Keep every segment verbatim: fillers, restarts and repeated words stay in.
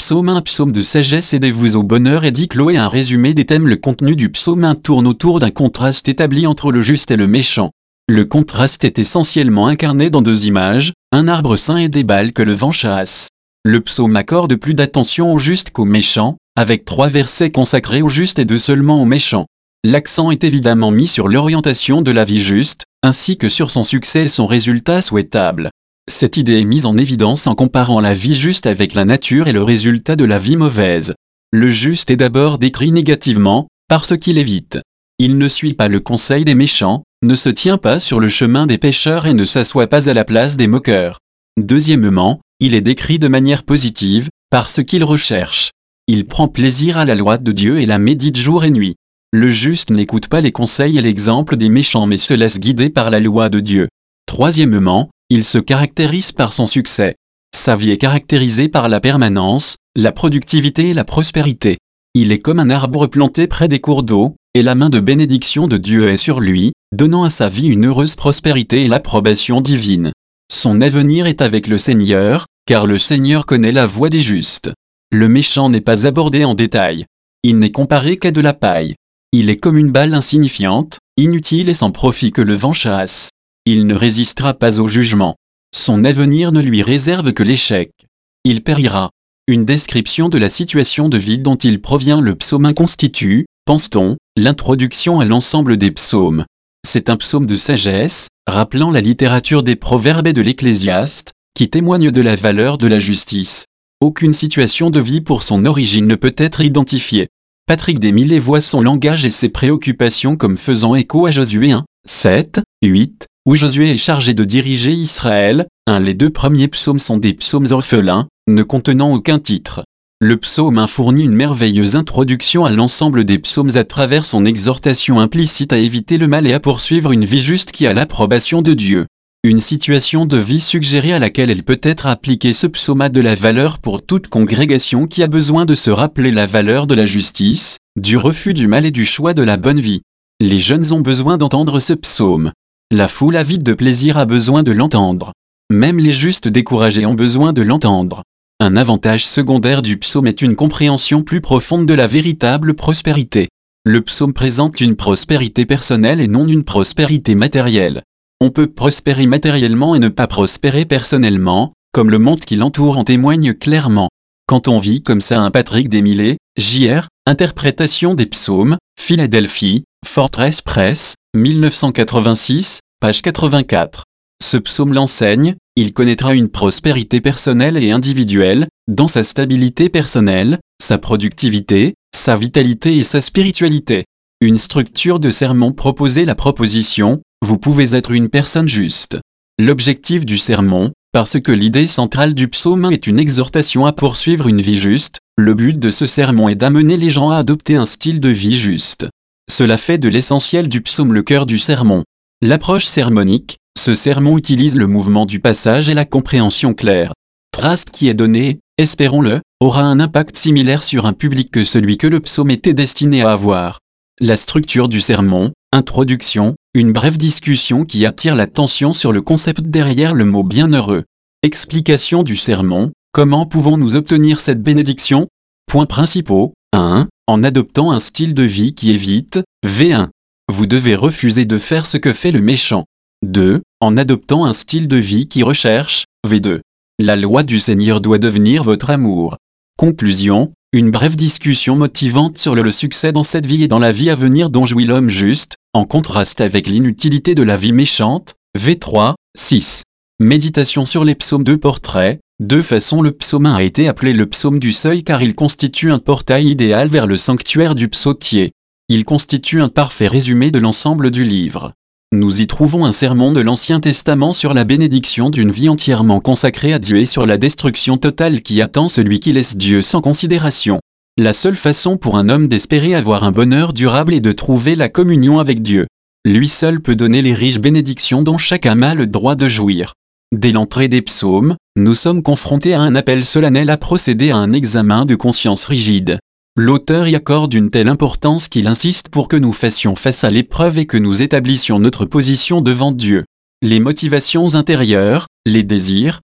Psaume un. Psaume de sagesse, aidez-vous au bonheur, et dit Chloé. Un résumé des thèmes. Le contenu du psaume un tourne autour d'un contraste établi entre le juste et le méchant. Le contraste est essentiellement incarné dans deux images, un arbre sain et des balles que le vent chasse. Le psaume accorde plus d'attention au juste qu'au méchant, avec trois versets consacrés au juste et deux seulement au méchant. L'accent est évidemment mis sur l'orientation de la vie juste, ainsi que sur son succès et son résultat souhaitable. Cette idée est mise en évidence en comparant la vie juste avec la nature et le résultat de la vie mauvaise. Le juste est d'abord décrit négativement, parce qu'il évite. Il ne suit pas le conseil des méchants, ne se tient pas sur le chemin des pécheurs et ne s'assoit pas à la place des moqueurs. Deuxièmement, il est décrit de manière positive, parce qu'il recherche. Il prend plaisir à la loi de Dieu et la médite jour et nuit. Le juste n'écoute pas les conseils et l'exemple des méchants mais se laisse guider par la loi de Dieu. Troisièmement, il se caractérise par son succès. Sa vie est caractérisée par la permanence, la productivité et la prospérité. Il est comme un arbre planté près des cours d'eau, et la main de bénédiction de Dieu est sur lui, donnant à sa vie une heureuse prospérité et l'approbation divine. Son avenir est avec le Seigneur, car le Seigneur connaît la voie des justes. Le méchant n'est pas abordé en détail. Il n'est comparé qu'à de la paille. Il est comme une balle insignifiante, inutile et sans profit que le vent chasse. Il ne résistera pas au jugement. Son avenir ne lui réserve que l'échec. Il périra. Une description de la situation de vie dont il provient. Le psaume un constitue, pense-t-on, l'introduction à l'ensemble des psaumes. C'est un psaume de sagesse, rappelant la littérature des proverbes et de l'Ecclésiaste, qui témoigne de la valeur de la justice. Aucune situation de vie pour son origine ne peut être identifiée. Patrick Desmillet voit son langage et ses préoccupations comme faisant écho à Josué un, sept, huit, où Josué est chargé de diriger Israël. un Les deux premiers psaumes sont des psaumes orphelins, ne contenant aucun titre. Le psaume un fournit une merveilleuse introduction à l'ensemble des psaumes à travers son exhortation implicite à éviter le mal et à poursuivre une vie juste qui a l'approbation de Dieu. Une situation de vie suggérée à laquelle elle peut être appliquée. Ce psaume a de la valeur pour toute congrégation qui a besoin de se rappeler la valeur de la justice, du refus du mal et du choix de la bonne vie. Les jeunes ont besoin d'entendre ce psaume. La foule avide de plaisir a besoin de l'entendre. Même les justes découragés ont besoin de l'entendre. Un avantage secondaire du psaume est une compréhension plus profonde de la véritable prospérité. Le psaume présente une prospérité personnelle et non une prospérité matérielle. On peut prospérer matériellement et ne pas prospérer personnellement, comme le monde qui l'entoure en témoigne clairement. Quand on vit comme ça. Un Patrick Desmillet, J R, Interprétation des psaumes, Philadelphie, Fortress Press, mille neuf cent quatre-vingt-six, page quatre-vingt-quatre. Ce psaume l'enseigne, il connaîtra une prospérité personnelle et individuelle, dans sa stabilité personnelle, sa productivité, sa vitalité et sa spiritualité. Une structure de sermon proposée. La proposition, vous pouvez être une personne juste. L'objectif du sermon, parce que l'idée centrale du psaume est une exhortation à poursuivre une vie juste, le but de ce sermon est d'amener les gens à adopter un style de vie juste. Cela fait de l'essentiel du psaume le cœur du sermon. L'approche sermonique, ce sermon utilise le mouvement du passage et la compréhension claire. Trace qui est donné, espérons-le, aura un impact similaire sur un public que celui que le psaume était destiné à avoir. La structure du sermon, introduction, une brève discussion qui attire l'attention sur le concept derrière le mot bienheureux. Explication du sermon, comment pouvons-nous obtenir cette bénédiction? Points principaux. un. En adoptant un style de vie qui évite, V un. Vous devez refuser de faire ce que fait le méchant. deux. En adoptant un style de vie qui recherche, V deux. La loi du Seigneur doit devenir votre amour. Conclusion. Une brève discussion motivante sur le succès dans cette vie et dans la vie à venir dont jouit l'homme juste, en contraste avec l'inutilité de la vie méchante, V trois, six. Méditation sur les psaumes. Deux portraits. De façon, le psaume un a été appelé le psaume du seuil car il constitue un portail idéal vers le sanctuaire du psautier. Il constitue un parfait résumé de l'ensemble du livre. Nous y trouvons un sermon de l'Ancien Testament sur la bénédiction d'une vie entièrement consacrée à Dieu et sur la destruction totale qui attend celui qui laisse Dieu sans considération. La seule façon pour un homme d'espérer avoir un bonheur durable est de trouver la communion avec Dieu. Lui seul peut donner les riches bénédictions dont chacun a le droit de jouir. Dès l'entrée des psaumes, nous sommes confrontés à un appel solennel à procéder à un examen de conscience rigide. L'auteur y accorde une telle importance qu'il insiste pour que nous fassions face à l'épreuve et que nous établissions notre position devant Dieu. Les motivations intérieures, les désirs,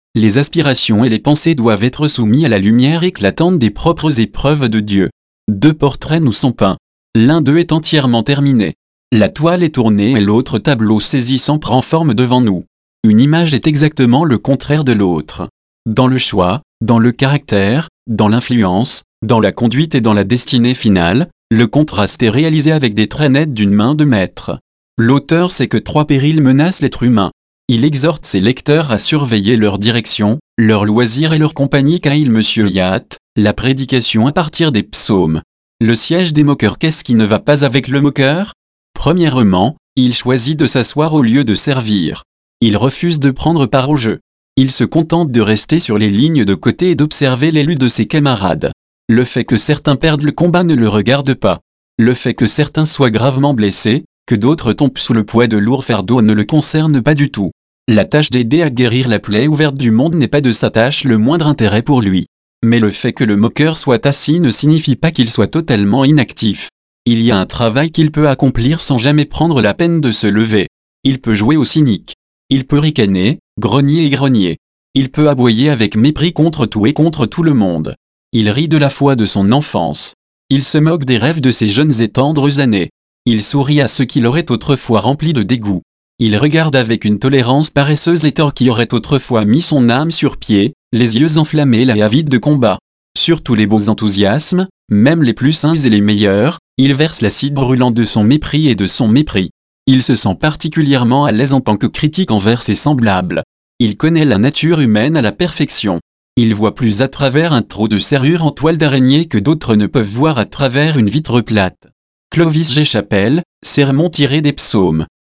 Les aspirations et les pensées doivent être soumis à la lumière éclatante des propres épreuves de Dieu. Deux portraits nous sont peints. L'un d'eux est entièrement terminé. La toile est tournée et l'autre tableau saisissant prend forme devant nous. Une image est exactement le contraire de l'autre. Dans le choix, dans le caractère, dans l'influence, dans la conduite et dans la destinée finale, le contraste est réalisé avec des traits nets d'une main de maître. L'auteur sait que trois périls menacent l'être humain. Il exhorte ses lecteurs à surveiller leur direction, leurs loisirs et leur compagnie car il Monsieur Yacht, la prédication à partir des psaumes. Le siège des moqueurs, qu'est-ce qui ne va pas avec le moqueur? Premièrement, il choisit de s'asseoir au lieu de servir. Il refuse de prendre part au jeu. Il se contente de rester sur les lignes de côté et d'observer les luttes de ses camarades. Le fait que certains perdent le combat ne le regarde pas. Le fait que certains soient gravement blessés, que d'autres tombent sous le poids de lourds fardeaux ne le concerne pas du tout. La tâche d'aider à guérir la plaie ouverte du monde n'est pas de sa tâche le moindre intérêt pour lui. Mais le fait que le moqueur soit assis ne signifie pas qu'il soit totalement inactif. Il y a un travail qu'il peut accomplir sans jamais prendre la peine de se lever. Il peut jouer au cynique. Il peut ricaner, grogner et grogner. Il peut aboyer avec mépris contre tout et contre tout le monde. Il rit de la foi de son enfance. Il se moque des rêves de ses jeunes et tendres années. Il sourit à ceux qui l'auraient autrefois rempli de dégoût. Il regarde avec une tolérance paresseuse les torts qui auraient autrefois mis son âme sur pied, les yeux enflammés et avides de combat. Sur tous les beaux enthousiasmes, même les plus saints et les meilleurs, il verse l'acide brûlant de son mépris et de son mépris. Il se sent particulièrement à l'aise en tant que critique envers ses semblables. Il connaît la nature humaine à la perfection. Il voit plus à travers un trou de serrure en toile d'araignée que d'autres ne peuvent voir à travers une vitre plate. Clovis G. Chapelle, sermon tiré des psaumes.